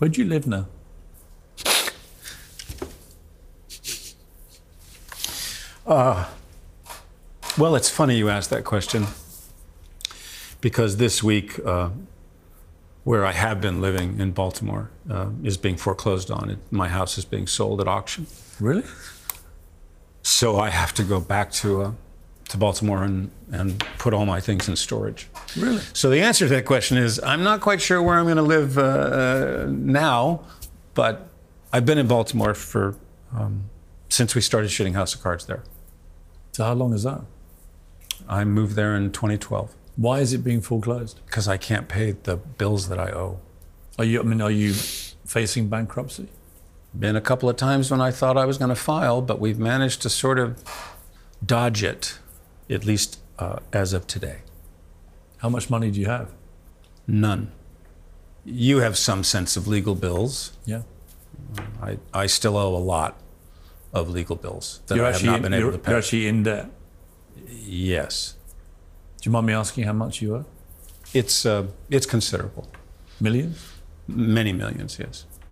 Where do you live now? Well, it's funny you asked that question, because this week, where I have been living in Baltimore, is being foreclosed on. My house is being sold at auction. Really? So I have to go back to Baltimore and put all my things in storage. Really? So the answer to that question is, I'm not quite sure where I'm going to live now, but I've been in Baltimore since we started shooting House of Cards there. So how long is that? I moved there in 2012 Why is it being foreclosed? because I can't pay the bills that I owe. Are you facing bankruptcy? Been a couple of times when I thought I was going to file, but we've managed to sort of dodge it, at least as of today. How much money do you have? None. You have some sense of legal bills. Yeah. I still owe a lot of legal bills that You're I have not been able to You're pay. actually in debt. Yes. Do you mind me asking how much you owe? It's considerable. Millions? Many millions, yes.